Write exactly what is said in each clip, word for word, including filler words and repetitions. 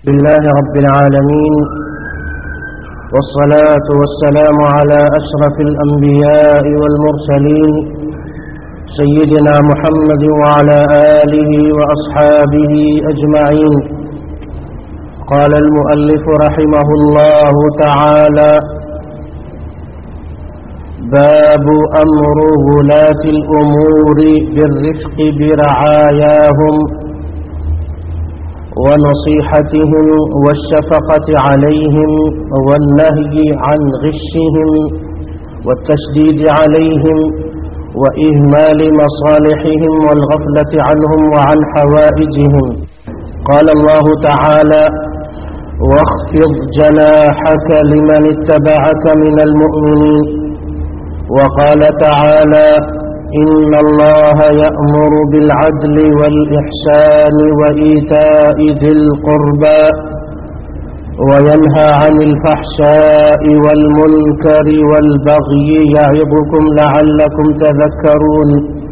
لله رب العالمين، والصلاة والسلام على أشرف الأنبياء والمرسلين سيدنا محمد وعلى آله وأصحابه أجمعين. قال المؤلف رحمه الله تعالى: باب أمر ولاة الأمور بالرفق برعاياهم ونصيحتهم والشفقة عليهم والنهي عن غشهم والتشديد عليهم وإهمال مصالحهم والغفلة عنهم وعن حوائجهم. قال الله تعالى: واخفض جناحك لمن اتبعك من المؤمنين. وقال تعالى: إن الله يأمر بالعدل والإحسان وإيتاء ذي القربى وينهى عن الفحشاء والمنكر والبغي يعظكم لعلكم تذكرون.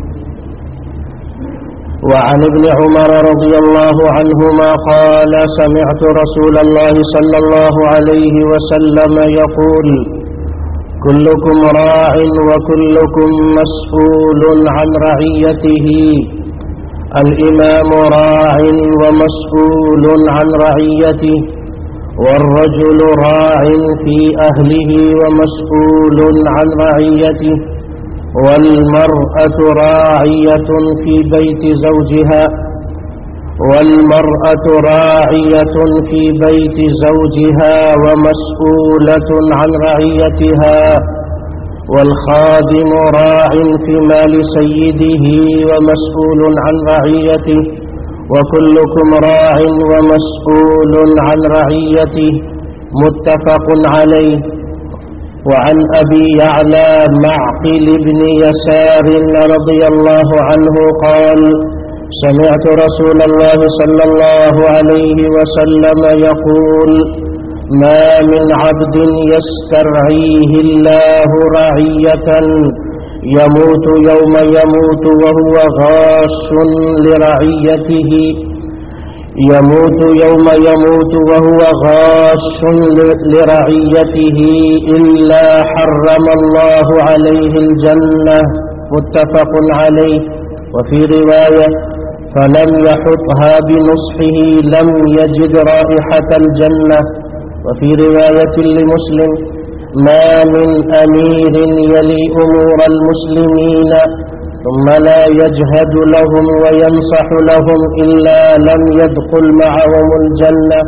وعن ابن عمر رضي الله عنهما قال: سمعت رسول الله صلى الله عليه وسلم يقول: كلكم راع وكلكم مسؤول عن رعيته. الإمام راع ومسؤول عن رعيته، والرجل راع في أهله ومسؤول عن رعيته، والمرأة راعية في بيت زوجها والمرأة راعية في بيت زوجها ومسؤولة عن رعيتها، والخادم راع في مال سيده ومسؤول عن رعيته، وكلكم راع ومسؤول عن رعيته. متفق عليه. وعن أبي يعلى معقل بن يسار رضي الله عنه قال: سمعت رسول الله صلى الله عليه وسلم يقول: ما من عبد يسترعيه الله رعية يموت يوم يموت وهو غاش لرعيته يموت يوم يموت وهو غاش لرعيته إلا حرم الله عليه الجنة. متفق عليه. وفي رواية: فلم يحطها بنصحه لم يجد رائحة الجنة. وفي رواية لمسلم: ما من أمير يلي أمور المسلمين ثم لا يجهد لهم وينصح لهم إلا لم يدخل معهم الجنة.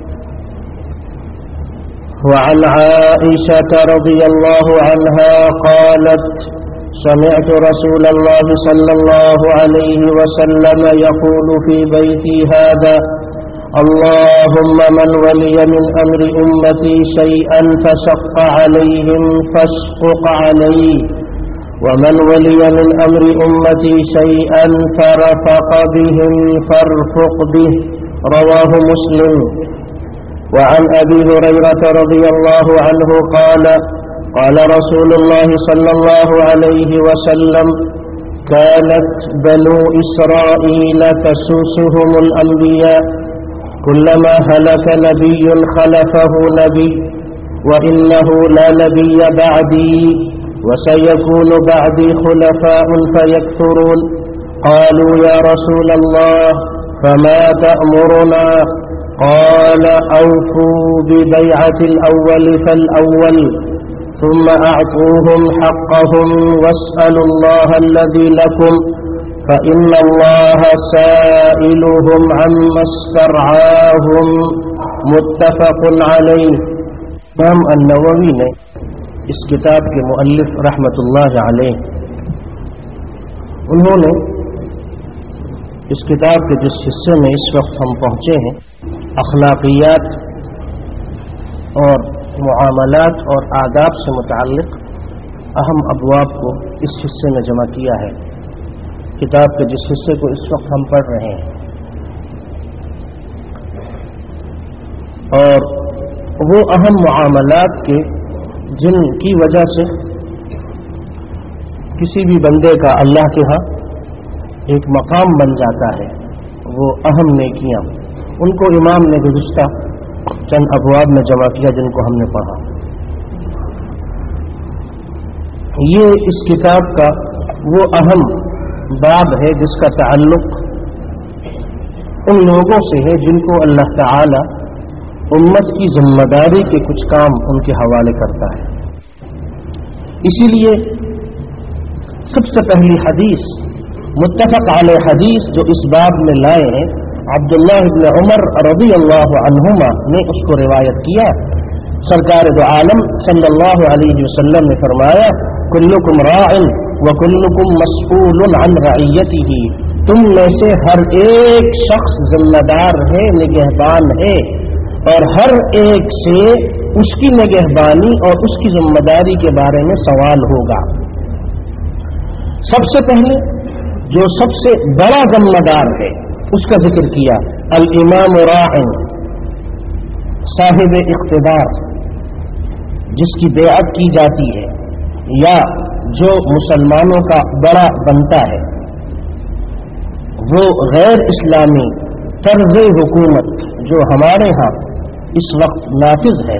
وعن عائشة رضي الله عنها قالت: سمعت رسول الله صلى الله عليه وسلم يقول في بيتي هذا: اللهم من ولي من أمر أمتي شيئا فشق عليهم فاشقق عليه، ومن ولي من أمر أمتي شيئا فرفق بهم فارفق به. رواه مسلم. وعن أبي هريرة رضي الله عنه قال: قال رسول الله صلى الله عليه وسلم: كانت بنو إسرائيل تسوسهم الأنبياء، كلما هلك نبي خلفه نبي، وإنه لا نبي بعدي، وسيكون بعدي خلفاء فيكثرون. قالوا: يا رسول الله فما تأمرنا؟ قال: أوفوا ببيعة الأول فالأول، ثم أعطوهم حقهم واسألوا الله الذي لكم، فإن الله سائلهم عما استرعاهم. متفق عليه. امام النووي نے اس کتاب کے مؤلف رحمت اللہ علیہ انہوں نے اس کتاب کے جس حصے میں اس وقت ہم پہنچے ہیں، اخلاقیات اور معاملات اور آداب سے متعلق اہم ابواب کو اس حصے میں جمع کیا ہے، کتاب کے جس حصے کو اس وقت ہم پڑھ رہے ہیں. اور وہ اہم معاملات کے جن کی وجہ سے کسی بھی بندے کا اللہ کے ہاں ایک مقام بن جاتا ہے، وہ اہم نیکیاں ان کو امام نے گزشتہ چند ابواب میں جمع کیا جن کو ہم نے پڑھا. یہ اس کتاب کا وہ اہم باب ہے جس کا تعلق ان لوگوں سے ہے جن کو اللہ تعالی امت کی ذمہ داری کے کچھ کام ان کے حوالے کرتا ہے. اسی لیے سب سے پہلی حدیث متفق علیہ حدیث جو اس باب میں لائے ہیں عبداللہ ابن عمر رضی اللہ عنہما نے اس کو روایت کیا. سرکار دو عالم صلی اللہ علیہ وسلم نے فرمایا کلکم راع وکلکم مسئول عن رعیتہ، تم میں سے ہر ایک شخص ذمہ دار ہے، نگہبان ہے، اور ہر ایک سے اس کی نگہبانی اور اس کی ذمہ داری کے بارے میں سوال ہوگا. سب سے پہلے جو سب سے بڑا ذمہ دار ہے اس کا ذکر کیا، الامام راع، صاحب اقتدار جس کی بیعت کی جاتی ہے یا جو مسلمانوں کا بڑا بنتا ہے، وہ غیر اسلامی طرز حکومت جو ہمارے ہاں اس وقت نافذ ہے،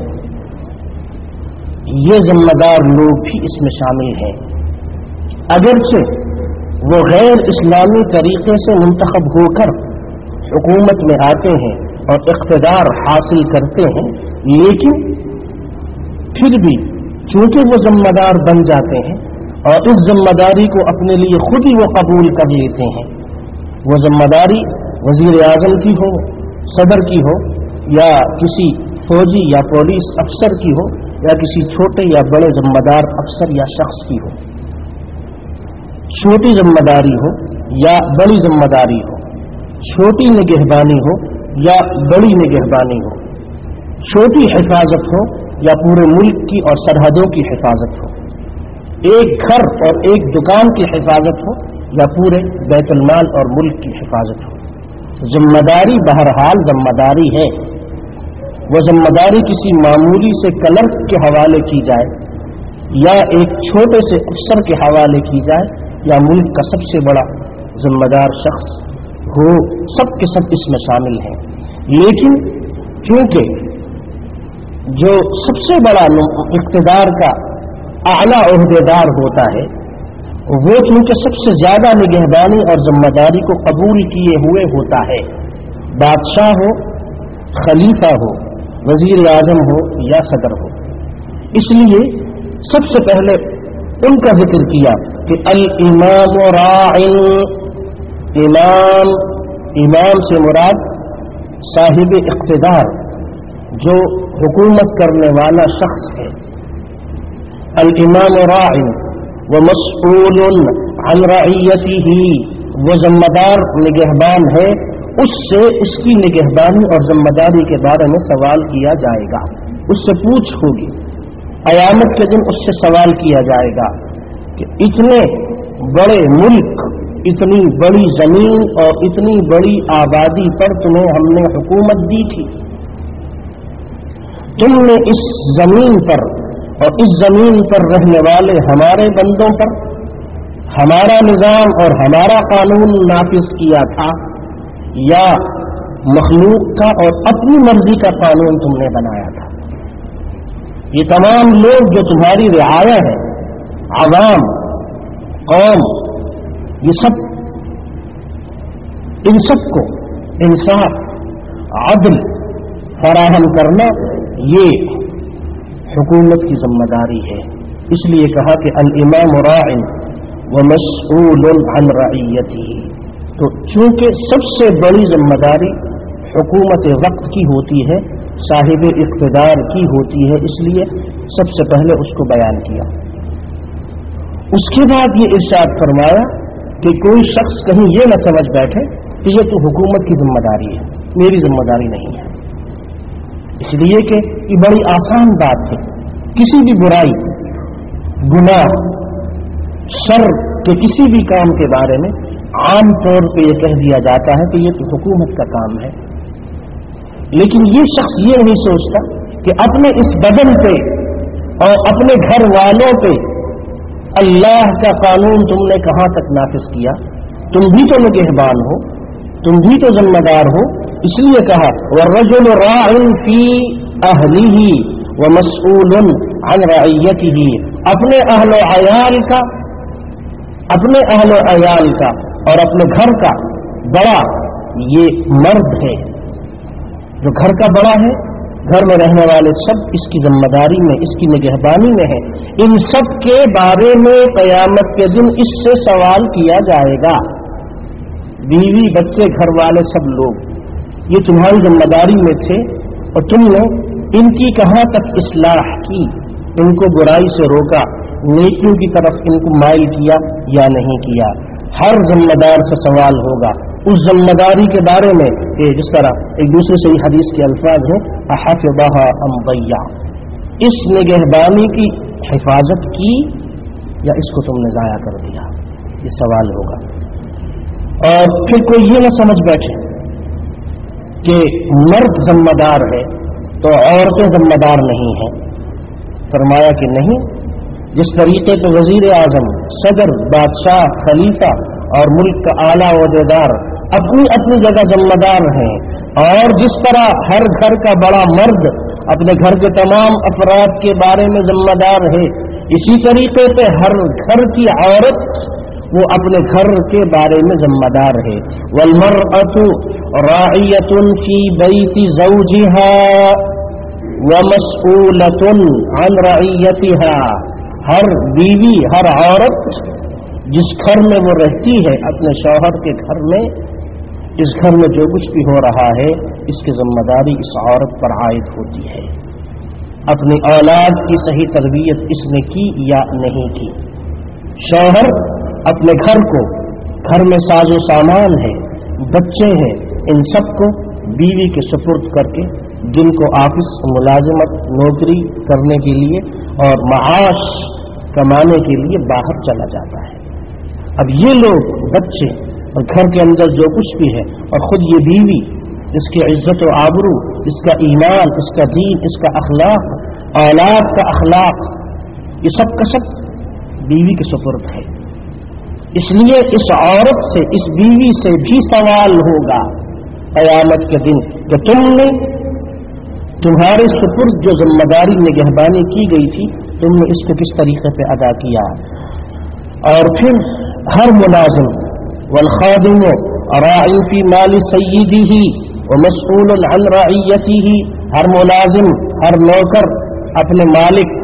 یہ ذمہ دار لوگ بھی اس میں شامل ہیں. اگرچہ وہ غیر اسلامی طریقے سے منتخب ہو کر حکومت میں آتے ہیں اور اقتدار حاصل کرتے ہیں، لیکن پھر بھی چونکہ وہ ذمہ دار بن جاتے ہیں اور اس ذمہ داری کو اپنے لیے خود ہی وہ قبول کر لیتے ہیں. وہ ذمہ داری وزیر اعظم کی ہو، صدر کی ہو، یا کسی فوجی یا پولیس افسر کی ہو، یا کسی چھوٹے یا بڑے ذمہ دار افسر یا شخص کی ہو. چھوٹی ذمہ داری ہو یا بڑی ذمہ داری ہو، چھوٹی نگہبانی ہو یا بڑی نگہبانی ہو، چھوٹی حفاظت ہو یا پورے ملک کی اور سرحدوں کی حفاظت ہو، ایک گھر اور ایک دکان کی حفاظت ہو یا پورے بیت المال اور ملک کی حفاظت ہو، ذمہ داری بہرحال ذمہ داری ہے. وہ ذمہ داری کسی معمولی سے کلرک کے حوالے کی جائے یا ایک چھوٹے سے افسر کے حوالے کی جائے یا ملک کا سب سے بڑا ذمہ دار شخص ہو، سب کے سب اس میں شامل ہیں. لیکن چونکہ جو سب سے بڑا اقتدار کا اعلیٰ عہدیدار ہوتا ہے وہ چونکہ سب سے زیادہ نگہبانی اور ذمہ داری کو قبول کیے ہوئے ہوتا ہے، بادشاہ ہو، خلیفہ ہو، وزیر اعظم ہو یا صدر ہو. اس لیے سب سے پہلے ان کا ذکر کیا کہ الامام راع، امام امام سے مراد صاحب اقتدار جو حکومت کرنے والا شخص ہے. الامام راع ومسئول عن رعیتہ، وہ ذمہ دار نگہبان ہے، اس سے اس کی نگہبانی اور ذمہ داری کے بارے میں سوال کیا جائے گا، اس سے پوچھ ہوگی. قیامت کے دن اس سے سوال کیا جائے گا کہ اتنے بڑے ملک، اتنی بڑی زمین اور اتنی بڑی آبادی پر تمہیں ہم نے حکومت دی تھی، تم نے اس زمین پر اور اس زمین پر رہنے والے ہمارے بندوں پر ہمارا نظام اور ہمارا قانون نافذ کیا تھا یا مخلوق کا اور اپنی مرضی کا قانون تم نے بنایا تھا. یہ تمام لوگ جو تمہاری رعایا ہے، عوام، قوم، یہ سب ان سب کو انصاف، عدل فراہم کرنا یہ حکومت کی ذمہ داری ہے. اس لیے کہا کہ الامام راع ومسئول عن رعیتہ. تو چونکہ سب سے بڑی ذمہ داری حکومت وقت کی ہوتی ہے، صاحب اقتدار کی ہوتی ہے، اس لیے سب سے پہلے اس کو بیان کیا. اس کے بعد یہ ارشاد فرمایا کہ کوئی شخص کہیں یہ نہ سمجھ بیٹھے کہ یہ تو حکومت کی ذمہ داری ہے، میری ذمہ داری نہیں ہے. اس لیے کہ یہ بڑی آسان بات ہے، کسی بھی برائی، گناہ، شر کے کسی بھی کام کے بارے میں عام طور پہ یہ کہہ دیا جاتا ہے کہ یہ تو حکومت کا کام ہے. لیکن یہ شخص یہ نہیں سوچتا کہ اپنے اس بدن پہ اور اپنے گھر والوں پہ اللہ کا قانون تم نے کہاں تک نافذ کیا. تم بھی تو نگہبان ہو، तुम भी तो जिम्मेदार हो। इसलिए कहा वर्रजुल राइन फी अहलिही व मसऊलुन अन रइयतिही, अपने अहल अयाल का अपने अहल अयाल का और अपने घर का बड़ा ये मर्द है, जो घर का बड़ा है, घर में रहने वाले सब इसकी जिम्मेदारी में, इसकी निगहबानी में है। इन सब के बारे में क़यामत के दिन इससे सवाल किया जाएगा। बीवी, बच्चे, घर वाले सब लोग ये तुम्हारी जिम्मेदारी में थे और तुमने इनकी कहाँ तक इस्लाह की, इनको बुराई से रोका, नेकियों की तरफ इनको माइल किया या नहीं किया। हर जिम्मेदार से सवाल होगा उस जिम्मेदारी के बारे में कि जिस तरह एक दूसरे से ही हदीस के अल्फाज हैं अहफ़ज़हा अम ज़य्या, इस निगहबानी की हिफाजत की या इसको तुमने ज़ाया कर दिया, ये सवाल होगा। और फिर कोई ये न समझ बैठे कि मर्द जिम्मेदार है तो औरतें जिम्मेदार नहीं हैं। फरमाया कि नहीं, जिस तरीके पर वजीर आजम, सदर, बादशाह, खलीफा और मुल्क का आला ओहदेदार अपनी अपनी जगह जिम्मेदार हैं, और जिस तरह हर घर का बड़ा मर्द अपने घर के तमाम अफराद के बारे में जिम्मेदार है, इसी तरीके से हर घर की औरत वो अपने घर के बारे में जिम्मेदार है। वल्मरअतु राइयतुन फी बैति ज़ौजिहा व मसऊलतुन अन रइयतिहा, हर बीवी, हर औरत जिस घर में वो रहती है अपने शौहर के घर में, इस घर में जो कुछ भी हो रहा है इसकी जिम्मेदारी इस औरत पर आयद होती है। अपनी औलाद की सही तरबियत इसने की या नहीं की। शौहर अपने घर को, घर में साजो सामान है, बच्चे हैं, इन सबको बीवी के सुपुर्द करके दिन को ऑफिस, मुलाजिमत, नौकरी करने के लिए और माश कमाने के लिए बाहर चला जाता है। अब ये लोग, बच्चे और घर के अंदर जो कुछ भी है, और खुद ये बीवी जिसकी इज्जत व आबरू, इसका ईमान, इसका दीन, इसका अखलाक, औलाद का अखलाक, ये सब का सब बीवी के सुपुर्द है। इसलिए इस औरत से, इस बीवी से भी सवाल होगा क़यामत के दिन कि तुमने, तुम्हारे सुपुर्द जो जिम्मेदारी निगहबानी की गई थी, तुमने इसको किस तरीके से अदा किया। और फिर हर मुलाजिम वल खादिम राई फी माल सय्यदिही व मसऊल अन रइयतिही, हर मुलाजिम, हर नौकर अपने मालिक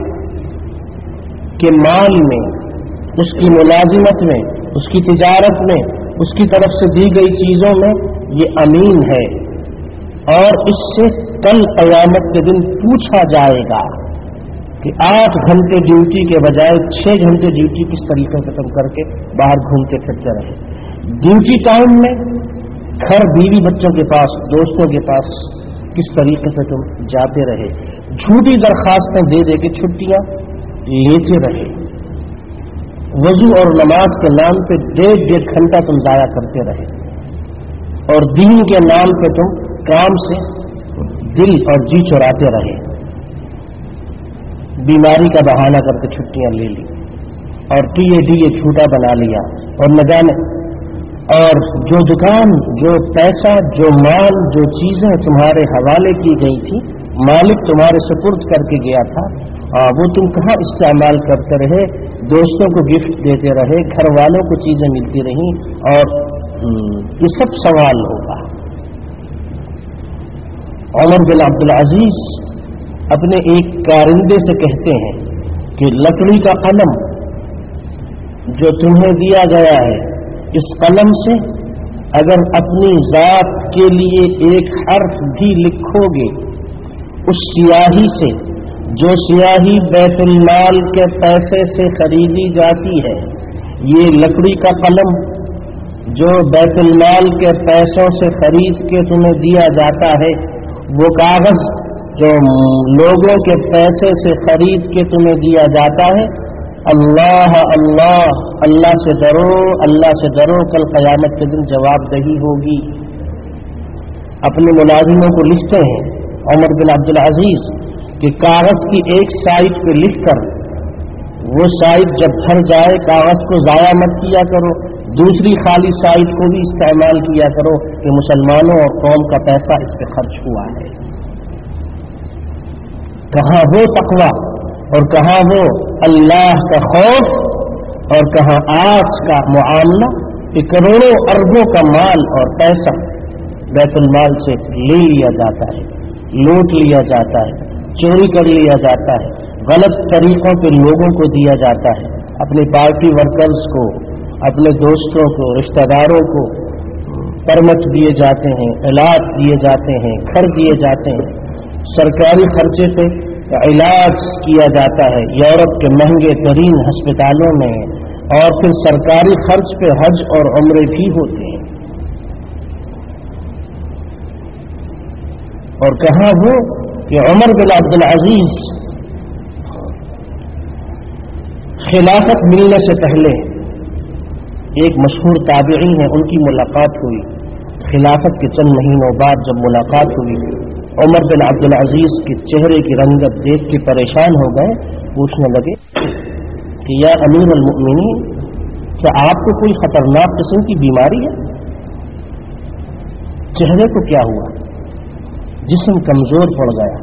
के माल में, उसकी मुलाजिमत में, उसकी तिजारत में, उसकी तरफ से दी गई चीजों में ये अमीन है, और इससे कल क़यामत के दिन पूछा जाएगा कि आठ घंटे ड्यूटी के बजाय छह घंटे ड्यूटी किस तरीके से तुम करके बाहर घूमते फिरते रहे। ड्यूटी टाइम में घर, बीवी, बच्चों के पास, दोस्तों के पास किस तरीके से तुम जाते रहे। झूठी दरखास्तें दे दे के छुट्टियां लेते रहे। वजू और नमाज के नाम पे डेढ़ डेढ़ घंटा तुम जाया करते रहे, और दीन के नाम पे तुम काम से दिल और जी चुराते रहे। बीमारी का बहाना करके छुट्टियां ले ली और टीए डीए झूठा बना लिया, और न जाने, और जो दुकान, जो पैसा, जो माल, जो चीजें तुम्हारे हवाले की गई थी, मालिक तुम्हारे सुपुर्द करके गया था, आ, वो तुम कहाँ इस्तेमाल करते रहे। दोस्तों को गिफ्ट देते रहे, घर वालों को चीजें मिलती रहीं, और ये सब सवाल होगा। उमर बिन अब्दुल अजीज अपने एक कारिंदे से कहते हैं कि लकड़ी का कलम जो तुम्हें दिया गया है, इस कलम से अगर अपनी जात के लिए एक हर्फ भी लिखोगे, उस सियाही से, जो सियाही बैतुल माल के पैसे से खरीदी जाती है, ये लकड़ी का कलम जो बैतुल माल के पैसों से खरीद के तुम्हें दिया जाता है, वो कागज जो लोगों के पैसे से खरीद के तुम्हें दिया जाता है, अल्लाह अल्लाह, अल्लाह से डरो, अल्लाह से डरो, कल क़यामत के दिन जवाबदही होगी। अपने मुलाजिमों को लिखते हैं उमर बिन अब्दुल अजीज कि कागज की एक साइड पे लिखकर, वो साइड जब भर जाए कागज को जाया मत किया करो, دوسری خالی سائٹ کو بھی استعمال کیا کرو کہ مسلمانوں اور قوم کا پیسہ اس پہ خرچ ہوا ہے. کہاں وہ تقویٰ اور کہاں وہ اللہ کا خوف اور کہاں آج کا معاملہ کہ کروڑوں اربوں کا مال اور پیسہ بیت المال سے لے لیا جاتا ہے, لوٹ لیا جاتا ہے, چوری کر لیا جاتا ہے, غلط طریقوں پہ لوگوں کو دیا جاتا ہے, اپنی پارٹی ورکرز کو, اپنے دوستوں کو, رشتہ داروں کو پرمٹ دیے جاتے ہیں, علاج دیے جاتے ہیں, گھر دیے جاتے ہیں, سرکاری خرچے پہ علاج کیا جاتا ہے یورپ کے مہنگے ترین ہسپتالوں میں, اور پھر سرکاری خرچ پہ حج اور عمرے بھی ہوتے ہیں. اور کہاں وہ کہ عمر بن عبد العزیز خلافت ملنے سے پہلے ایک مشہور تابعی ہیں, ان کی ملاقات ہوئی. خلافت کے چند مہینوں بعد جب ملاقات ہوئی, عمر بن عبد العزیز کے چہرے کی رنگت دیکھ کے پریشان ہو گئے. پوچھنے لگے کہ یا امیر المؤمنین, کیا آپ کو کوئی خطرناک قسم کی بیماری ہے؟ چہرے کو کیا ہوا؟ جسم کمزور پڑ گیا.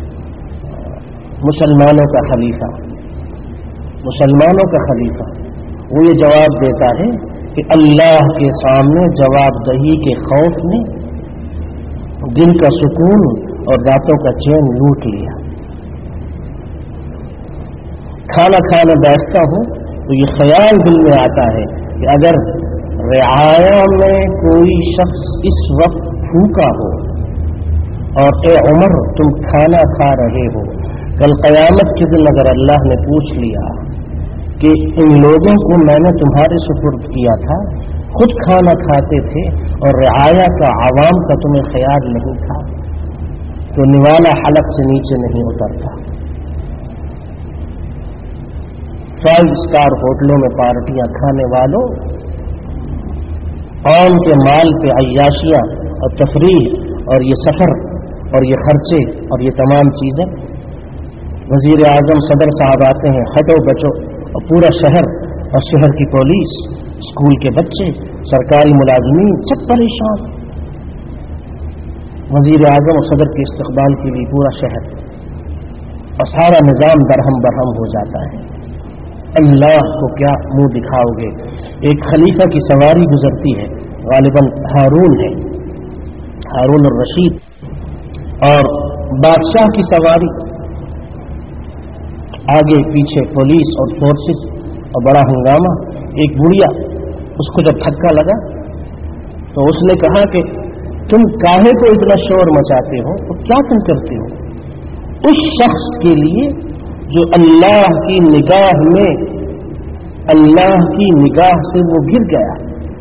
مسلمانوں کا خلیفہ مسلمانوں کا خلیفہ وہ یہ جواب دیتا ہے کہ اللہ کے سامنے جواب دہی کے خوف نے دل کا سکون اور راتوں کا چین لوٹ لیا. کھانا کھانا بیٹھتا ہوں تو یہ خیال دل میں آتا ہے کہ اگر رعایا میں کوئی شخص اس وقت بھوکا ہو اور اے عمر تم کھانا کھا رہے ہو, کل قیامت کے دن اگر اللہ نے پوچھ لیا کہ ان لوگوں کو میں نے تمہارے سپرد کیا تھا, خود کھانا کھاتے تھے اور رعایا کا عوام کا تمہیں خیال نہیں تھا, تو نوالا حلق سے نیچے نہیں اترتا. فائیو اسٹار ہوٹلوں میں پارٹیاں کھانے والوں, قوم کے مال پہ عیاشیاں اور تفریح اور یہ سفر اور یہ خرچے اور یہ تمام چیزیں. وزیر اعظم صدر صاحب آتے ہیں, ہٹو بچو, اور پورا شہر اور شہر کی پولیس, اسکول کے بچے, سرکاری ملازمین سب پریشان. وزیر اعظم اور صدر کے استقبال کے لیے پورا شہر اور سارا نظام درہم برہم ہو جاتا ہے. اللہ کو کیا منہ دکھاؤ گے؟ ایک خلیفہ کی سواری گزرتی ہے, غالباً ہارون ہے, ہارون الرشید, اور بادشاہ کی سواری, آگے پیچھے پولیس اور فورسز اور بڑا ہنگامہ. ایک بڑھیا, اس کو جب دھکا لگا تو اس نے کہا کہ تم کاہے کو اتنا شور مچاتے ہو, تو کیا تم کرتے ہو؟ اس شخص کے لیے جو اللہ کی نگاہ میں اللہ کی نگاہ سے وہ گر گیا,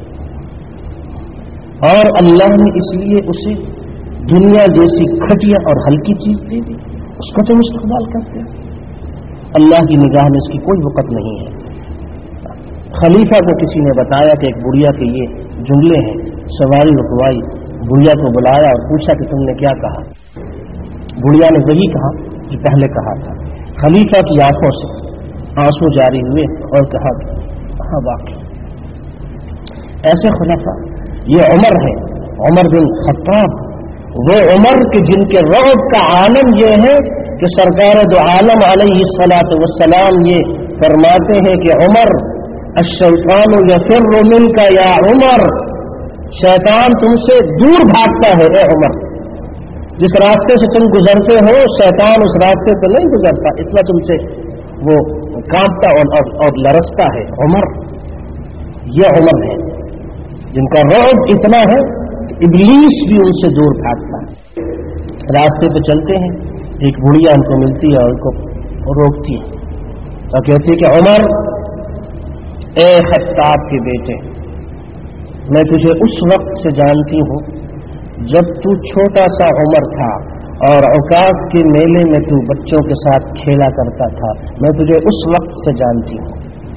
اور اللہ نے اس لیے اسے دنیا جیسی گھٹیا اور ہلکی چیز دے دی, اس کو تم استقبال کرتے ہو. اللہ کی نگاہ میں اس کی کوئی وقت نہیں ہے. خلیفہ کو کسی نے بتایا کہ ایک بڑھیا کے یہ جملے ہیں, سواری رکوائی, بڑھیا کو بلایا اور پوچھا کہ تم نے کیا کہا. بڑھیا نے وہی کہا جو پہلے کہا تھا. خلیفہ کی آنکھوں سے آنسو جاری ہوئے اور کہا ہاں واقعی ایسے خلیفہ یہ عمر ہے, عمر بن خطاب, وہ عمر کے جن کے رعب کا عالم یہ ہے کہ سرکار دو عالم علیہ الصلوۃ والسلام یہ فرماتے ہیں کہ عمر الشیطان یفر منک یا عمر, شیطان تم سے دور بھاگتا ہے اے عمر. جس راستے سے تم گزرتے ہو شیطان اس راستے پہ نہیں گزرتا, اتنا تم سے وہ کانپتا اور, اور, اور لرزتا ہے. عمر, یہ عمر ہے جن کا رعب اتنا ہے کہ ابلیس بھی ان سے دور بھاگتا ہے. راستے پہ چلتے ہیں, ایک بڑھیا ان کو ملتی ہے اور ان کو روکتی ہے اور کہتی ہے کہ عمر اے خطاب کے بیٹے, میں تجھے اس وقت سے جانتی ہوں جب تو چھوٹا سا عمر تھا اور عکاظ کے میلے میں تو بچوں کے ساتھ کھیلا کرتا تھا, میں تجھے اس وقت سے جانتی ہوں.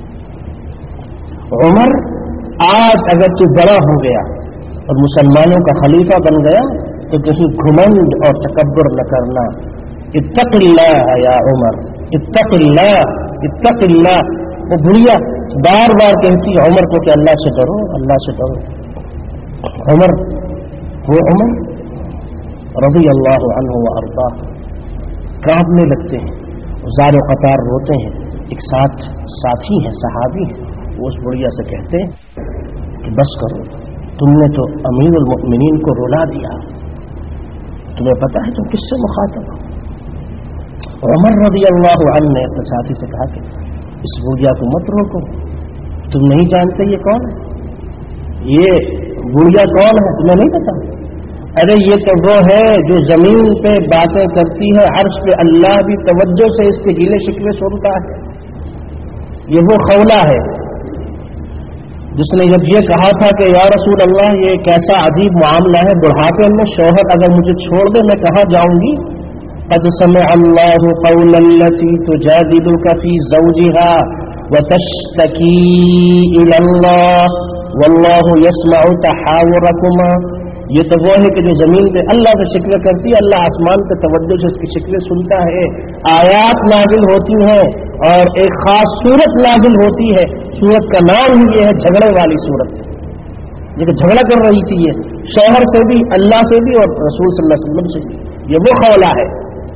عمر آج اگر تو بڑا ہو گیا اور مسلمانوں کا خلیفہ بن گیا تو کسی گھمنڈ اور تکبر نہ کرنا. اتق اللہ یا عمر, اتق اللہ, اتق اللہ. وہ بڑھیا بار بار کہتی ہے عمر کو کہ اللہ سے ڈرو اللہ سے ڈرو. عمر وہ عمر رضی اللہ عنہ وارضاہ کانپنے لگتے ہیں, زار و قطار روتے ہیں. ایک ساتھ ساتھی ہیں صحابی ہیں, وہ اس بڑھیا سے کہتے ہیں کہ بس کرو, تم نے تو امیر المؤمنین کو رلا دیا, تمہیں پتا ہے تم کس سے مخاطب ہو. عمر رضی اللہ عنہ نے اپنے ساتھی سے کہا کہ اس بڑھیا کو مت روکو, تم نہیں جانتے یہ کون ہے, یہ بڑھیا کون ہے تمہیں نہیں پتا. ارے یہ تو وہ ہے جو زمین پہ باتیں کرتی ہے, عرش پہ اللہ بھی توجہ سے اس کے گیلے شکوے سنتا ہے. یہ وہ خولہ ہے جس نے جب یہ کہا تھا کہ یا رسول اللہ یہ کیسا عجیب معاملہ ہے, بڑھاپے میں شوہر اگر مجھے چھوڑ دے میں کہاں جاؤں گی. قد سمع اللہ قول التي تجادلك في زوجها وتشتكي الى الله والله يسمع تحاوركما. یہ تو وہ ہے کہ جو زمین پہ اللہ سے شکوے کرتی ہے, اللہ آسمان پہ توجہ سے اس کی شکوے سنتا ہے. آیات نازل ہوتی ہیں اور ایک خاص صورت نازل ہوتی ہے, صورت کا نام ہی یہ ہے جھگڑے والی صورت. یہ کہ جھگڑا کر رہی تھی یہ شوہر سے بھی, اللہ سے بھی اور رسول صلی اللہ علیہ وسلم سے بھی. یہ وہ خولہ ہے,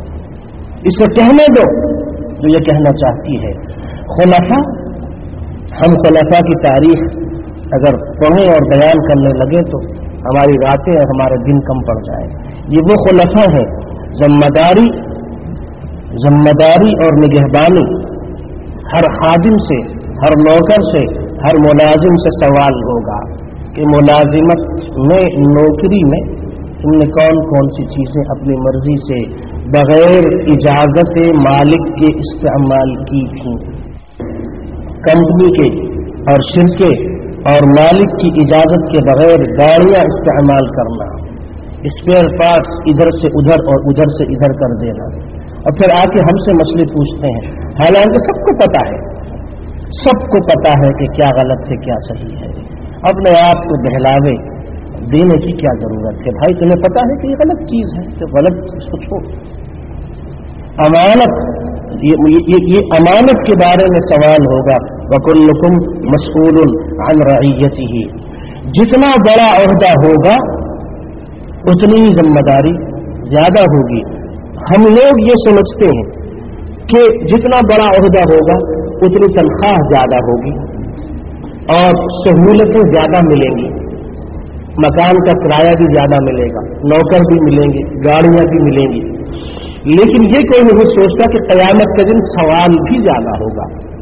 اسے کہنے دو جو یہ کہنا چاہتی ہے. خلفاء, ہم خلفاء کی تاریخ اگر پڑھیں اور بیان کرنے لگے تو ہماری راتیں اور ہمارے دن کم پڑ جائے. یہ وہ خلفاء ہیں, ذمہ داری ذمہ داری اور نگہبانی ہر خادم سے, ہر نوکر سے, ہر ملازم سے سوال ہوگا کہ ملازمت میں, نوکری میں تم نے کون کون سی چیزیں اپنی مرضی سے بغیر اجازت مالک کے استعمال کی تھیں. کمپنی کے اور شرکے اور مالک کی اجازت کے بغیر گاڑیاں استعمال کرنا, اسپیئر پارٹس ادھر سے ادھر اور ادھر سے ادھر کر دینا, اور پھر آ کے ہم سے مسئلے پوچھتے ہیں. حالانکہ سب کو پتا ہے, سب کو پتا ہے کہ کیا غلط سے کیا صحیح ہے. اپنے آپ کو بہلاوے دینے کی کیا ضرورت ہے. بھائی تمہیں پتا ہے کہ یہ غلط چیز ہے تو غلط اس کو چھوڑ. امانت, یہ, یہ, یہ امانت کے بارے میں سوال ہوگا. وَكُلُّكُمْ مَسْئُولٌ عَنْ رَعِيَّتِهِ. جتنا بڑا عہدہ ہوگا اتنی ہی ذمہ داری زیادہ ہوگی. ہم لوگ یہ سمجھتے ہیں کہ جتنا بڑا عہدہ ہوگا اتنی تنخواہ زیادہ ہوگی اور سہولتیں زیادہ ملیں گی, مکان کا کرایہ بھی زیادہ ملے گا, نوکر بھی ملیں گے, گاڑیاں بھی ملیں گی. لیکن یہ کوئی نہیں سوچتا کہ قیامت کے دن سوال بھی زیادہ ہوگا.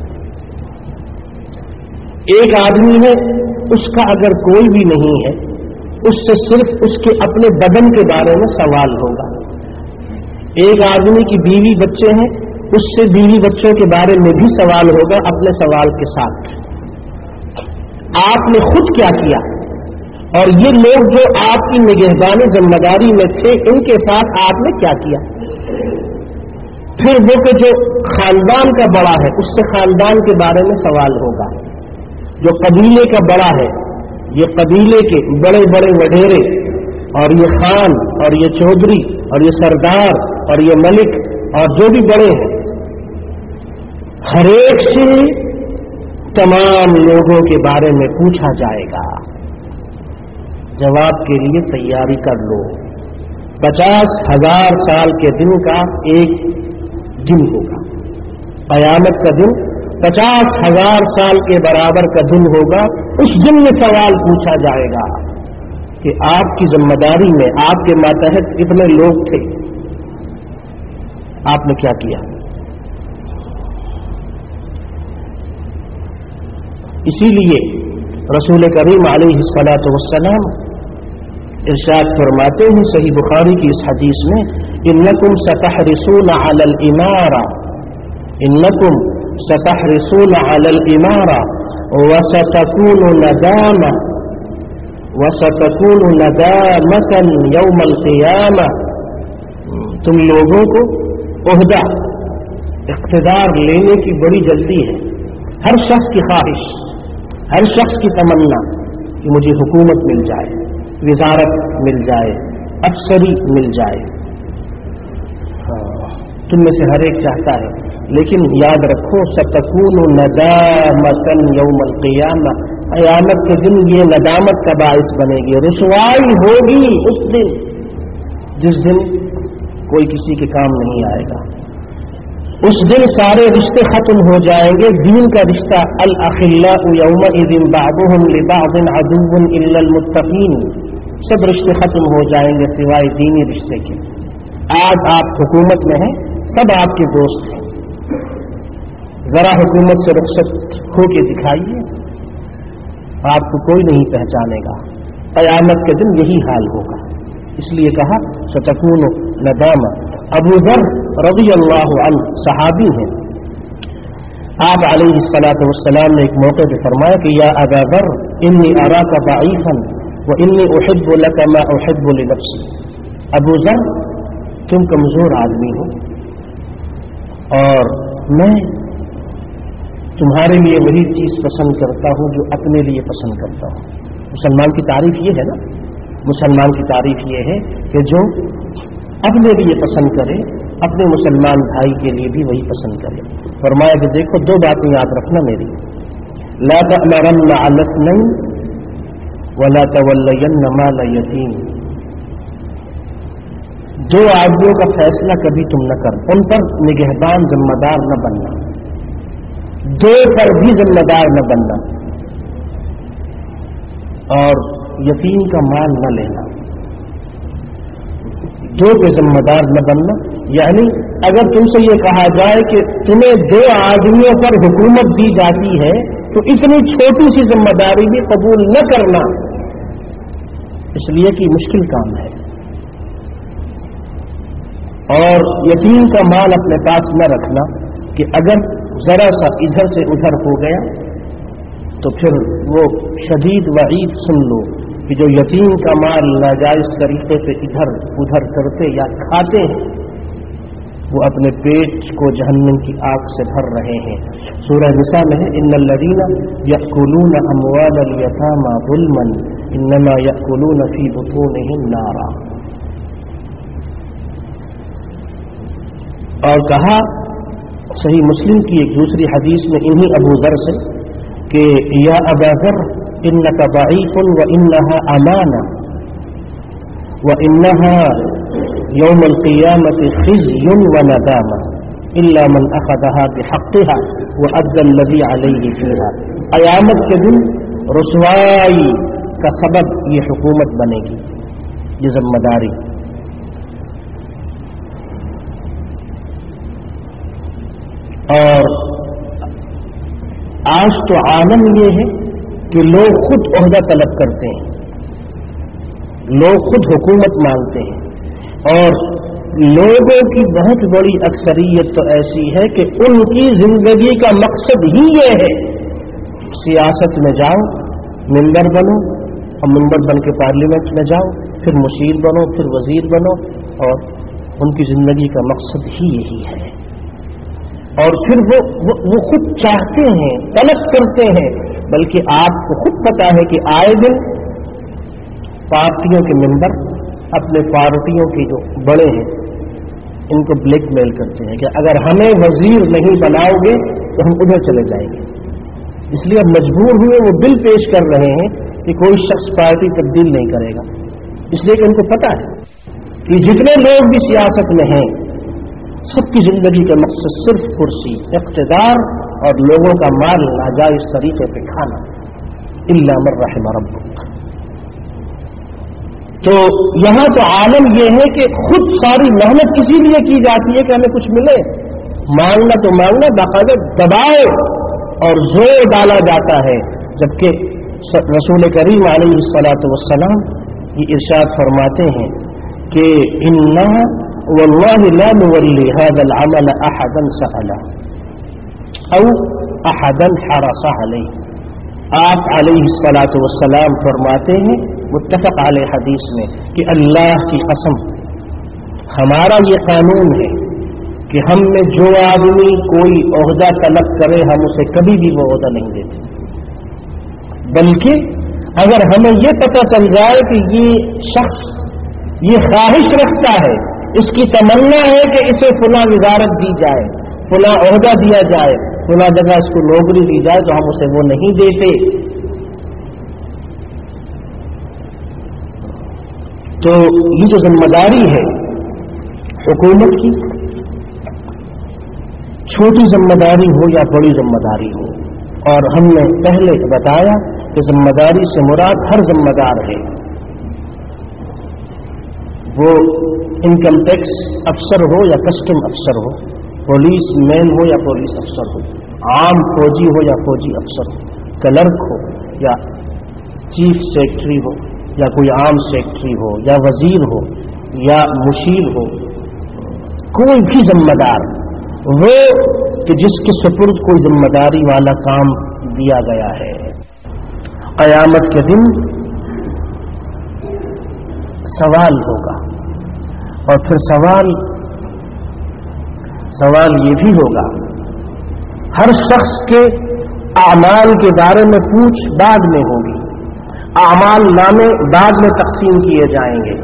ایک آدمی ہے, اس کا اگر کوئی بھی نہیں ہے, اس سے صرف اس کے اپنے بدن کے بارے میں سوال ہوگا. ایک آدمی کی بیوی بچے ہیں, اس سے بیوی بچوں کے بارے میں بھی سوال ہوگا اپنے سوال کے ساتھ. آپ نے خود کیا کیا, اور یہ لوگ جو آپ کی نگہبانی ذمہ داری میں تھے ان کے ساتھ آپ نے کیا کیا. پھر وہ کہ جو خاندان کا بڑا ہے اس سے خاندان کے بارے میں سوال ہوگا. جو قبیلے کا بڑا ہے, یہ قبیلے کے بڑے بڑے وڈیرے اور یہ خان اور یہ چودھری اور یہ سردار اور یہ ملک اور جو بھی بڑے ہیں, ہر ایک سے تمام لوگوں کے بارے میں پوچھا جائے گا. جواب کے لیے تیاری کر لو. پچاس ہزار سال کے دن کا ایک دن ہوگا, قیامت کا دن پچاس ہزار سال کے برابر کا دن ہوگا. اس دن میں سوال پوچھا جائے گا کہ آپ کی ذمہ داری میں آپ کے ماتحت کتنے لوگ تھے, آپ نے کیا کیا. اسی لیے رسول کریم علیہ الصلاۃ والسلام ارشاد فرماتے ہیں صحیح بخاری کی اس حدیث میں, انکم ستحرسون علی الامارہ انکم ستحرسون علی الامارہ وستکون ندامہ وستکون ندامۃ یوم القیامہ. تم لوگوں کو عہدہ اقتدار لینے کی بڑی جلدی ہے. ہر شخص کی خواہش, ہر شخص کی تمنا کہ مجھے حکومت مل جائے, وزارت مل جائے, افسری مل جائے. تم میں سے ہر ایک چاہتا ہے لیکن یاد رکھو ستکون ندامتن یوم القیامہ، قیامت کے دن یہ ندامت کا باعث بنے گی، رسوائی ہوگی اس دن جس دن کوئی کسی کے کام نہیں آئے گا۔ اس دن سارے رشتے ختم ہو جائیں گے، دین کا رشتہ، الاخلاء یومئذ بعضهم لبعض عدو الا المتقین، سب رشتے ختم ہو جائیں گے سوائے دینی رشتے کے۔ آج آپ حکومت میں ہیں، سب آپ کے دوست ہیں، ذرا حکومت سے رخصت ہو کے دکھائیے، آپ کو کوئی نہیں پہچانے گا۔ قیامت کے دن یہی حال ہوگا، اس لیے کہا ستکون ندامہ۔ ابو ذر رضی اللہ عنہ صحابی ہیں، آپ علیہ الصلاۃ والسلام نے ایک موقع پہ فرمایا کہ یا ابا ذر انی اراک ضعیفا وانی احب لک ما احب لنفسی۔ ابو ذر تم کمزور آدمی ہو اور میں تمہارے لیے وہی چیز پسند کرتا ہوں جو اپنے لیے پسند کرتا ہوں۔ مسلمان کی تعریف یہ ہے نا، مسلمان کی تعریف یہ ہے کہ جو اپنے لیے پسند کرے اپنے مسلمان بھائی کے لیے بھی وہی پسند کرے۔ فرمایا کہ دیکھو دو باتیں یاد رکھنا میری، لا تأمرن علی اثنین ولا تولین مال یتیم، دو آدمیوں کا فیصلہ کبھی تم نہ کر، ان پر نگہبان ذمہ دار نہ بننا، دو پر بھی ذمہ دار نہ بننا، اور یتیم کا مال نہ لینا، دو پہ ذمہ دار نہ بننا۔ یعنی اگر تم سے یہ کہا جائے کہ تمہیں دو آدمیوں پر حکومت دی جاتی ہے تو اتنی چھوٹی سی ذمہ داری بھی قبول نہ کرنا، اس لیے کہ مشکل کام ہے، اور یتیم کا مال اپنے پاس نہ رکھنا کہ اگر ذرا سا ادھر سے ادھر ہو گیا تو پھر وہ شدید وعید سن لو کہ جو یتیم کا مال ناجائز طریقے سے ادھر ادھر کرتے یا کھاتے ہیں وہ اپنے پیٹ کو جہنم کی آگ سے بھر رہے ہیں۔ سورہ نساء میں ہے ان الذین یأکلون اموال الیتامی ظلما انما یأکلون فی بطونہم نارا، اور کہا صحیح مسلم کی ایک دوسری حدیث میں انہی ابو ذر سے کہ یا ابا ذر انک ضعیف وانها امانہ وانها یوم القیامت خزی وندامہ الا من اخذها بحقها وادى الذی علیہ فیہا، قیامت کے دن رسوائی کا سبب یہ حکومت بنے گی، یہ ذمہ داری۔ اور آج تو عالم یہ ہے کہ لوگ خود عہدہ طلب کرتے ہیں، لوگ خود حکومت مانگتے ہیں، اور لوگوں کی بہت بڑی اکثریت تو ایسی ہے کہ ان کی زندگی کا مقصد ہی یہ ہے سیاست میں جاؤ، ممبر بنو، اور ممبر بن کے پارلیمنٹ میں جاؤ، پھر مشیر بنو، پھر وزیر بنو، اور ان کی زندگی کا مقصد ہی یہی ہے۔ اور پھر وہ وہ, وہ خود چاہتے ہیں، طلب کرتے ہیں، بلکہ آپ کو خود پتا ہے کہ آئے دن پارٹیوں کے ممبر اپنے پارٹیوں کے جو بڑے ہیں ان کو بلیک میل کرتے ہیں کہ اگر ہمیں وزیر نہیں بناؤ گے تو ہم ادھر چلے جائیں گے، اس لیے اب مجبور ہوئے وہ بل پیش کر رہے ہیں کہ کوئی شخص پارٹی تبدیل نہیں کرے گا، اس لیے کہ ان کو پتا ہے کہ جتنے لوگ بھی سیاست میں ہیں سب کی زندگی کا مقصد صرف کرسی، اقتدار اور لوگوں کا مال ناجائز طریقے پہ کھانا، الا من رحم ربک۔ تو یہاں تو عالم یہ ہے کہ خود ساری محنت کسی لیے کی جاتی ہے کہ ہمیں کچھ ملے، مانگنا تو مانگنا، باقاعدہ دباؤ اور زور ڈالا جاتا ہے، جبکہ رسول کریم علیہ الصلاۃ والسلام یہ ارشاد فرماتے ہیں کہ انا واللہ لا نولی هذا العمل احدا سألا او احدا حرص علیہ۔ آپ علیہ الصلاۃ والسلام فرماتے ہیں متفق علیہ حدیث میں کہ اللہ کی قسم ہمارا یہ قانون ہے کہ ہم میں جو آدمی کوئی عہدہ طلب کرے ہم اسے کبھی بھی وہ عہدہ نہیں دیتے، بلکہ اگر ہمیں یہ پتہ چل جائے کہ یہ شخص یہ خواہش رکھتا ہے، اس کی تمنا ہے کہ اسے فلاں وزارت دی جائے، فلاں عہدہ دیا جائے، فلاں جگہ اس کو نوکری دی جائے، تو ہم اسے وہ نہیں دیتے۔ تو یہ جو ذمہ داری ہے حکومت کی، چھوٹی ذمہ داری ہو یا بڑی ذمہ داری ہو، اور ہم نے پہلے بتایا کہ ذمہ داری سے مراد ہر ذمہ دار ہے، وہ انکم ٹیکس افسر ہو یا کسٹم افسر ہو، پولیس مین ہو یا پولیس افسر ہو، عام فوجی ہو یا فوجی افسر ہو، کلرک ہو یا چیف سیکرٹری ہو یا کوئی عام سیکرٹری ہو یا وزیر ہو یا مشیر ہو، کوئی بھی ذمہ دار وہ کہ جس کے سپرد کوئی ذمہ داری والا کام دیا گیا ہے، قیامت کے دن سوال ہوگا۔ اور پھر سوال سوال یہ بھی ہوگا، ہر شخص کے اعمال کے بارے میں پوچھ بعد میں ہوگی، اعمال نامے بعد میں تقسیم کیے جائیں گے،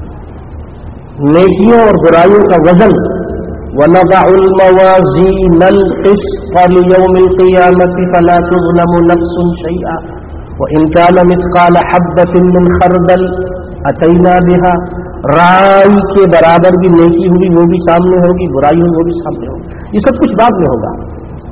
نیکیوں اور برائیوں کا وزن، وَنَضَعُ الْمَوَازِينَ الْقِسْطَ لِيَوْمِ الْقِيَامَةِ فَلَا تُظْلَمُ نَفْسٌ شَيْئًا وَإِنْ كَانَ مِثْقَالَ حَبَّةٍ مِّنْ خَرْدَلٍ أَتَيْنَا بِهَا۔ رائی کے برابر بھی نیکی ہوگی وہ بھی سامنے ہوگی، برائی ہوگی وہ بھی سامنے ہوگی، یہ سب کچھ بعد میں ہوگا۔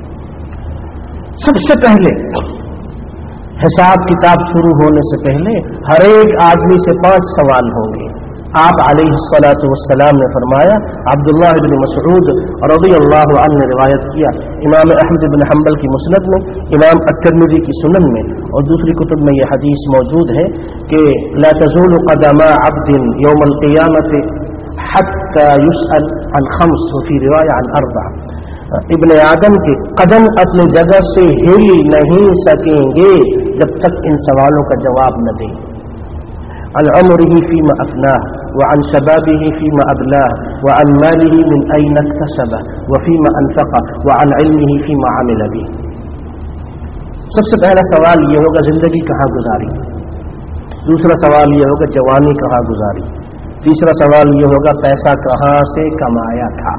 سب سے پہلے حساب کتاب شروع ہونے سے پہلے ہر ایک آدمی سے پانچ سوال ہوں گے۔ آپ علیہ الصلاۃ والسلام نے فرمایا، عبداللہ بن مسعود رضی اللہ عنہ نے روایت کیا، امام احمد بن حنبل کی مسند میں، امام الترمذی کی سنن میں اور دوسری کتب میں یہ حدیث موجود ہے کہ لا تزول قدم عبد یوم القیامت حتى يسأل عن خمس وفي روایہ عن اربع، ابن آدم کے قدم اپنی جگہ سے ہل نہیں سکیں گے جب تک ان سوالوں کا جواب نہ دیں۔ عن عمره فيما أفناه وعن شبابه فيما أبلاه وعن ماله من أين اكتسبه وفيما أنفقه وعن علمه فيما عمل به۔ سب سے پہلا سوال یہ ہوگا زندگی کہاں گزاری، دوسرا سوال یہ ہوگا جوانی کہاں گزاری، تیسرا سوال یہ ہوگا پیسہ کہاں سے کمایا تھا۔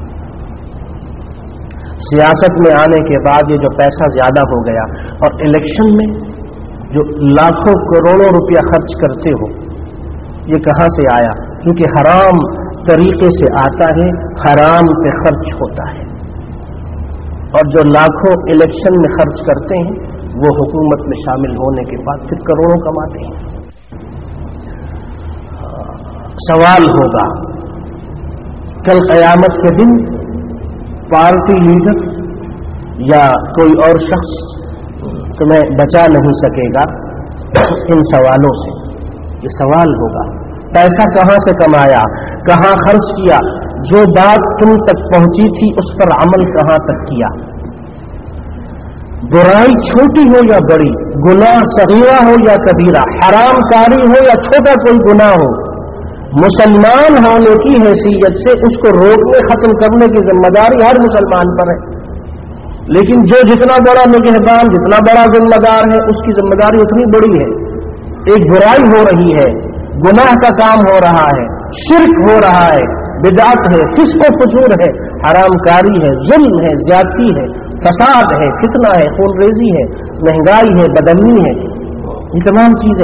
سیاست میں آنے کے بعد یہ جو پیسہ زیادہ ہو گیا اور الیکشن میں جو لاکھوں کروڑوں روپیہ خرچ کرتے ہو، یہ کہاں سے آیا؟ کیونکہ حرام طریقے سے آتا ہے، حرام پہ خرچ ہوتا ہے، اور جو لاکھوں الیکشن میں خرچ کرتے ہیں وہ حکومت میں شامل ہونے کے بعد پھر کروڑوں کماتے ہیں۔ سوال ہوگا کل قیامت کے دن پارٹی لیڈر یا کوئی اور شخص تمہیں بچا نہیں سکے گا ان سوالوں سے۔ یہ سوال ہوگا پیسہ کہاں سے کمایا، کہاں خرچ کیا، جو بات تم تک پہنچی تھی اس پر عمل کہاں تک کیا، برائی چھوٹی ہو یا بڑی، گناہ صغیرہ ہو یا کبیرہ، حرام کاری ہو یا چھوٹا کوئی گناہ ہو، مسلمان ہونے کی حیثیت سے اس کو روکنے ختم کرنے کی ذمہ داری ہر مسلمان پر ہے، لیکن جو جتنا بڑا نگہبان، جتنا بڑا ذمہ دار ہے اس کی ذمہ داری اتنی بڑی ہے۔ ایک برائی ہو رہی ہے، گناہ کا کام ہو رہا ہے، شرک ہو رہا ہے، بدعت ہے، فسق و فجور ہے، حرام کاری ہے، ظلم ہے، زیادتی ہے، فساد ہے، فتنہ ہے، خون ریزی ہے، مہنگائی ہے، بدامنی ہے، یہ تمام چیزیں،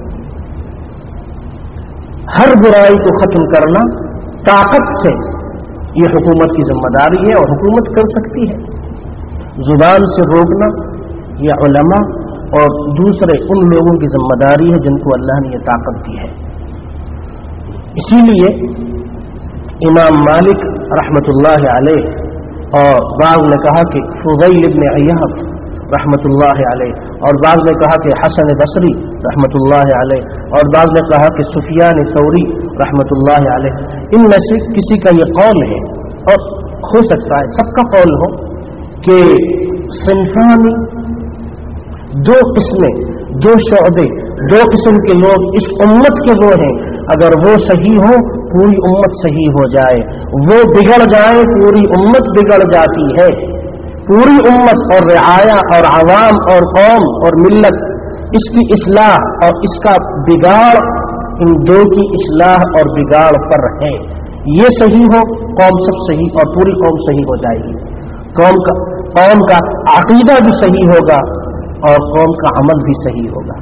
ہر برائی کو ختم کرنا طاقت سے یہ حکومت کی ذمہ داری ہے اور حکومت کر سکتی ہے۔ زبان سے روکنا یہ علماء اور دوسرے ان لوگوں کی ذمہ داری ہے جن کو اللہ نے یہ طاقت دی ہے۔ اسی لیے امام مالک رحمۃ اللہ علیہ اور بعض نے کہا کہ فضیل ابن عیاض رحمۃ اللہ علیہ، اور بعض نے کہا کہ حسن بصری رحمۃ اللہ علیہ، اور بعض نے کہا کہ سفیان ثوری رحمۃ اللہ علیہ، ان میں سے کسی کا یہ قول ہے اور ہو سکتا ہے سب کا قول ہو کہ صنفانی دو قسمیں، دو شعبے، دو قسم کے لوگ اس امت کے وہ ہیں، اگر وہ صحیح ہو پوری امت صحیح ہو جائے، وہ بگڑ جائیں پوری امت بگڑ جاتی ہے۔ پوری امت اور رعایا اور عوام اور قوم اور ملت، اس کی اصلاح اور اس کا بگاڑ، ان دو کی اصلاح اور بگاڑ پر ہے۔ یہ صحیح ہو قوم سب صحیح اور پوری قوم صحیح ہو جائے گی۔ قوم کا قوم کا عقیدہ بھی صحیح ہوگا اور قوم کا عمل بھی صحیح ہوگا.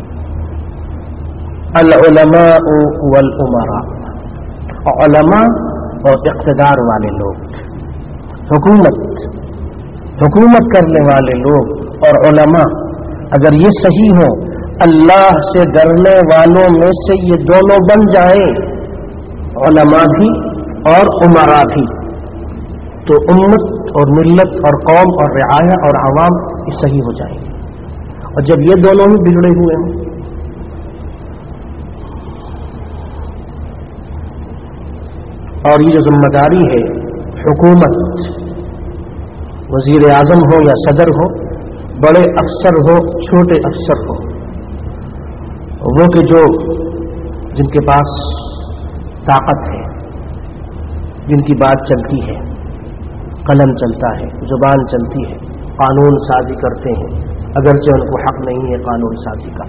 العلماء والامراء، علماء اور اقتدار والے لوگ، حکومت حکومت کرنے والے لوگ اور علماء اگر یہ صحیح ہوں، اللہ سے ڈرنے والوں میں سے یہ دونوں بن جائیں، علماء بھی اور امراء بھی، تو امت اور ملت اور قوم اور رعایا اور عوام یہ صحیح ہو جائیں گے. اور جب یہ دونوں ہی بگڑے ہوئے ہیں اور یہ جو ذمہ داری ہے حکومت، وزیر اعظم ہو یا صدر ہو، بڑے افسر ہو چھوٹے افسر ہو، وہ کہ جو جن کے پاس طاقت ہے، جن کی بات چلتی ہے، قلم چلتا ہے، زبان چلتی ہے، قانون سازی کرتے ہیں اگرچہ ان کو حق نہیں ہے قانون سازی کا.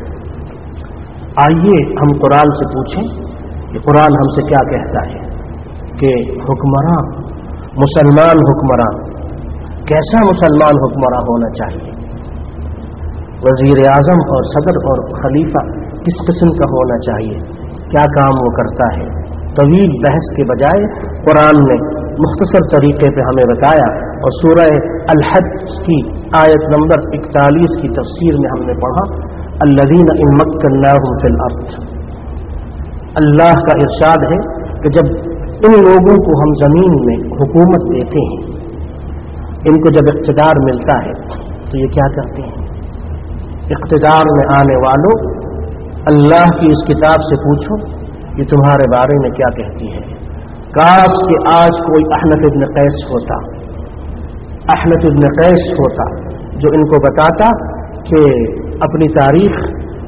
آئیے ہم قرآن سے پوچھیں کہ قرآن ہم سے کیا کہتا ہے کہ حکمراں، مسلمان حکمراں کیسا مسلمان حکمراں ہونا چاہیے، وزیر اعظم اور صدر اور خلیفہ کس قسم کا ہونا چاہیے، کیا کام وہ کرتا ہے. طویل بحث کے بجائے قرآن نے مختصر طریقے پہ ہمیں بتایا، اور سورہ الحج کی آیت نمبر اکتالیس کی تفسیر میں ہم نے پڑھا الذین ان مکناہم فی الارض. اللہ کا ارشاد ہے کہ جب ان لوگوں کو ہم زمین میں حکومت دیتے ہیں، ان کو جب اقتدار ملتا ہے تو یہ کیا کرتے ہیں؟ اقتدار میں آنے والوں، اللہ کی اس کتاب سے پوچھو یہ تمہارے بارے میں کیا کہتی ہے. کاش کہ آج کوئی احنف ابن قیس ہوتا احنف ابن قیس ہوتا جو ان کو بتاتا کہ اپنی تاریخ،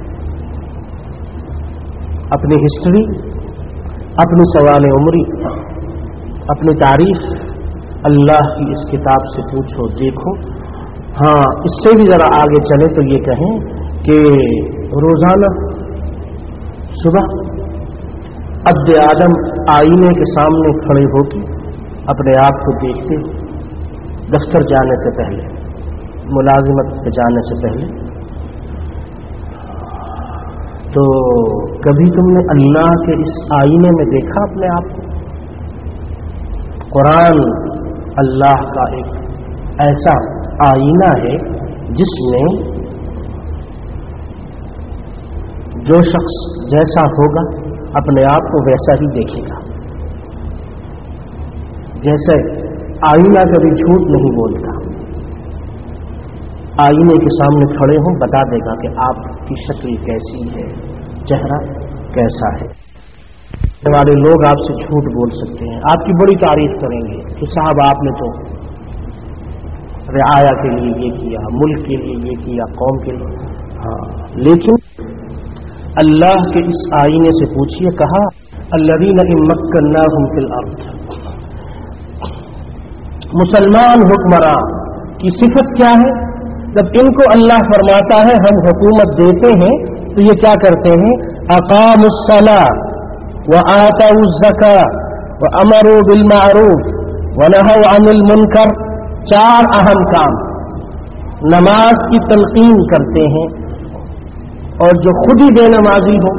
اپنی ہسٹری، اپنی سوال عمری، اپنی تاریخ اللہ کی اس کتاب سے پوچھو، دیکھو. ہاں اس سے بھی ذرا آگے چلے تو یہ کہیں کہ روزانہ صبح عبد آدم آئینے کے سامنے کھڑے ہو کے اپنے آپ کو دیکھتے، دفتر جانے سے پہلے، ملازمت پہ جانے سے پہلے، تو کبھی تم نے اللہ کے اس آئینے میں دیکھا اپنے آپ کو؟ قرآن اللہ کا ایک ایسا آئینہ ہے جس میں جو شخص جیسا ہوگا اپنے آپ کو ویسا ہی دیکھے گا. جیسے آئینہ کبھی جھوٹ نہیں بولتا، آئینے کے سامنے کھڑے ہوں بتا دے گا کہ آپ کی شکل کیسی ہے، چہرہ کیسا ہے. والے لوگ آپ سے جھوٹ بول سکتے ہیں، آپ کی بڑی تعریف کریں گے کہ صاحب آپ نے تو رعایا کے لیے یہ کیا، ملک کے لیے یہ کیا، قوم کے لیے. ہاں لیکن اللہ کے اس آئینے سے پوچھیے، کہا الذین ان مکناہم فی الارض. مسلمان حکمراں کی صفت کیا ہے؟ جب ان کو اللہ فرماتا ہے ہم حکومت دیتے ہیں تو یہ کیا کرتے ہیں؟ اقاموا الصلاۃ وآتوا الزکاۃ وامروا بالمعروف ونہوا عن المنکر. چار اہم کام. نماز کی تلقین کرتے ہیں، اور جو خود ہی بے نمازی ہو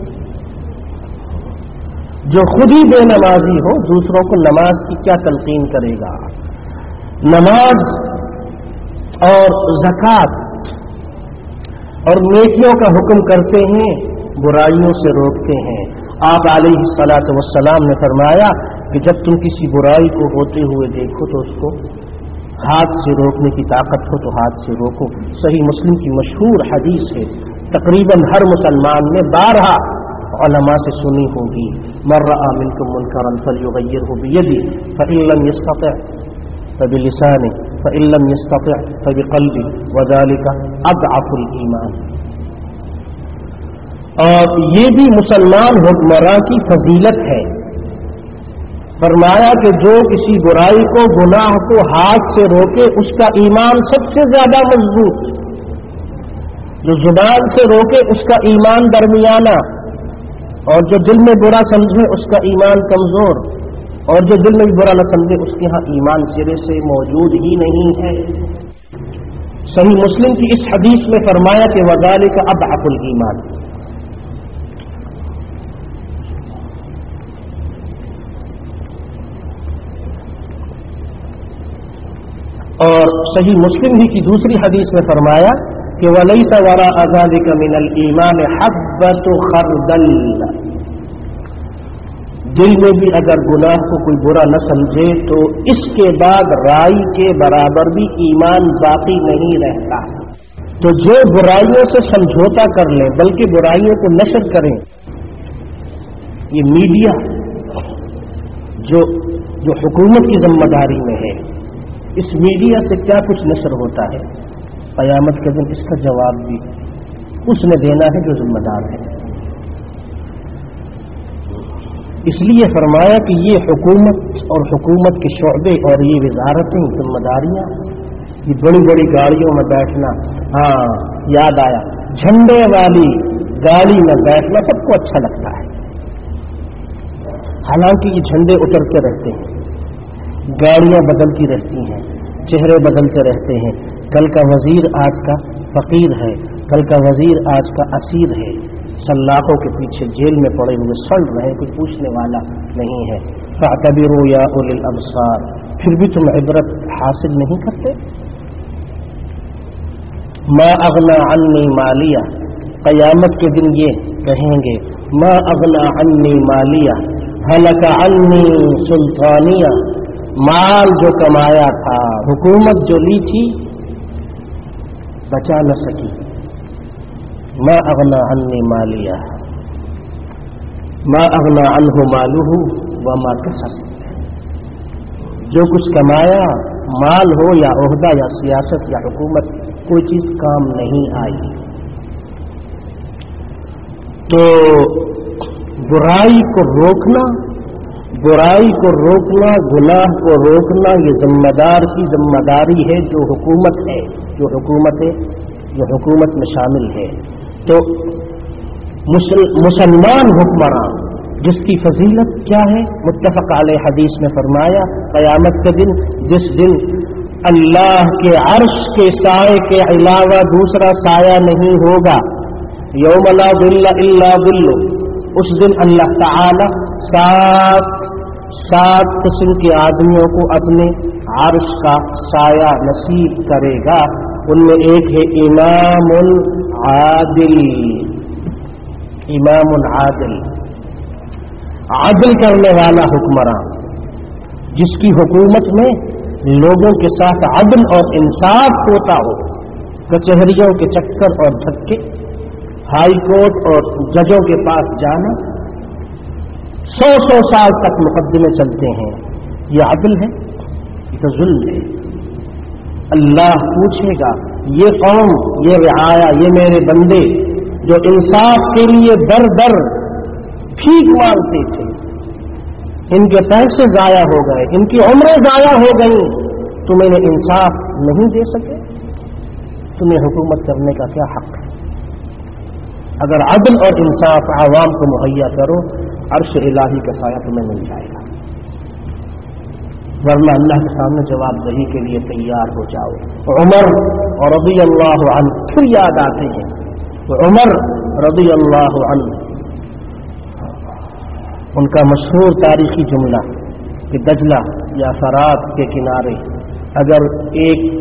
جو خود ہی بے نمازی ہو دوسروں کو نماز کی کیا تلقین کرے گا؟ نماز اور زکوٰۃ اور نیکیوں کا حکم کرتے ہیں، برائیوں سے روکتے ہیں. آپ علیہ الصلاۃ والسلام نے فرمایا کہ جب تم کسی برائی کو ہوتے ہوئے دیکھو تو اس کو ہاتھ سے روکنے کی طاقت ہو تو ہاتھ سے روکو. صحیح مسلم کی مشہور حدیث ہے، تقریباً ہر مسلمان نے بارہا علماء سے سنی ہوگی. من رأى منكم منكرا فليغيره بيده فإن لم يستطع فبلسانه فإن لم يستطع فبقلبه وذلك أضعف الإيمان. اور یہ بھی مسلمان حکمراں کی فضیلت ہے. فرمایا کہ جو کسی برائی کو، گناہ کو ہاتھ سے روکے اس کا ایمان سب سے زیادہ مضبوط، جو زبان سے روکے اس کا ایمان درمیانہ، اور جو دل میں برا سمجھے اس کا ایمان کمزور. اور جو دل میں بھی برا نہ سمجھے اس کے ہاں ایمان سرے سے موجود ہی نہیں ہے. صحیح مسلم کی اس حدیث میں فرمایا کہ وذالک اضعف الایمان. اور صحیح مسلم ہی کی دوسری حدیث میں فرمایا کہ وَلَيْسَ وَرَاءَ ذَلِكَ مِنَ الْإِيمَانِ حَبَّةُ خَرْدَلٍ. دل میں بھی اگر گناہ کو کوئی برا نہ سمجھے تو اس کے بعد رائی کے برابر بھی ایمان باقی نہیں رہتا. تو جو برائیوں سے سمجھوتا کر لیں بلکہ برائیوں کو نشر کریں، یہ میڈیا جو جو حکومت کی ذمہ داری میں ہے، اس میڈیا سے کیا کچھ نشر ہوتا ہے، قیامت کے دن اس کا جواب بھی اس نے دینا ہے جو ذمہ دار ہے. اس لیے فرمایا کہ یہ حکومت اور حکومت کے شعبے اور یہ وزارتیں ذمہ داریاں، یہ بڑی بڑی گاڑیوں میں بیٹھنا، ہاں یاد آیا جھنڈے والی گاڑی میں بیٹھنا سب کو اچھا لگتا ہے، حالانکہ یہ جھنڈے اترتے رہتے ہیں، گاڑیاں بدلتی رہتی ہیں، چہرے بدلتے رہتے ہیں. کل کا وزیر آج کا فقیر ہے، کل کا وزیر آج کا اسیر ہے، سلاخوں کے پیچھے جیل میں پڑے ہوئے سڑ رہے، کوئی پوچھنے والا نہیں ہے. فاعتبروا یا اولی الابصار. پھر بھی تم عبرت حاصل نہیں کرتے. ما اغنا عنی مالیہ، قیامت کے دن یہ کہیں گے ما اغنا عنی مالیہ ہلک عنی سلطانیہ. مال جو کمایا تھا، حکومت جو لی تھی، بچا نہ سکی. ما اغنا عنی مالیہ ما اغنا عنہ مالہ وما کسب. جو کچھ کمایا، مال ہو یا عہدہ یا سیاست یا حکومت، کوئی چیز کام نہیں آئی. تو برائی کو روکنا، برائی کو روکنا، گناہ کو روکنا، یہ ذمہ دار کی ذمہ داری ہے جو حکومت ہے، جو حکومت ہے جو حکومت میں شامل ہے. تو مسلمان حکمران جس کی فضیلت کیا ہے، متفق علیہ حدیث میں فرمایا قیامت کے دن جس دن اللہ کے عرش کے سائے کے علاوہ دوسرا سایہ نہیں ہوگا، یوم لا ظل الا ظلہ، اس دن اللہ تعالی سات سات قسم کے آدمیوں کو اپنے عرش کا سایہ نصیب کرے گا. ان میں ایک ہے امام عادل. امام عادل، عدل کرنے والا حکمران، جس کی حکومت میں لوگوں کے ساتھ عدل اور انصاف ہوتا ہو. کچہریوں کے چکر اور دھکے، ہائی کورٹ اور ججوں کے پاس جانا، سو سو سال تک مقدمے چلتے ہیں، یہ عدل ہے؟ یہ تو ظلم ہے. اللہ پوچھے گا یہ قوم، یہ رعایا، یہ میرے بندے جو انصاف کے لیے در در بھیک مانگتے تھے، ان کے پیسے ضائع ہو گئے، ان کی عمریں ضائع ہو گئیں، تم انہیں انصاف نہیں دے سکے، تمہیں حکومت کرنے کا کیا حق ہے؟ اگر عدل اور انصاف عوام کو مہیا کرو، عرش الہی کا سایہ تمہیں مل جائے گا. ورنہ اللہ کے سامنے جواب دہی کے لیے تیار ہو جاؤ. عمر رضی اللہ عنہ پھر یاد آتے ہیں. عمر رضی اللہ عنہ، ان کا مشہور تاریخی جملہ کہ دجلہ یا فرات کے کنارے اگر ایک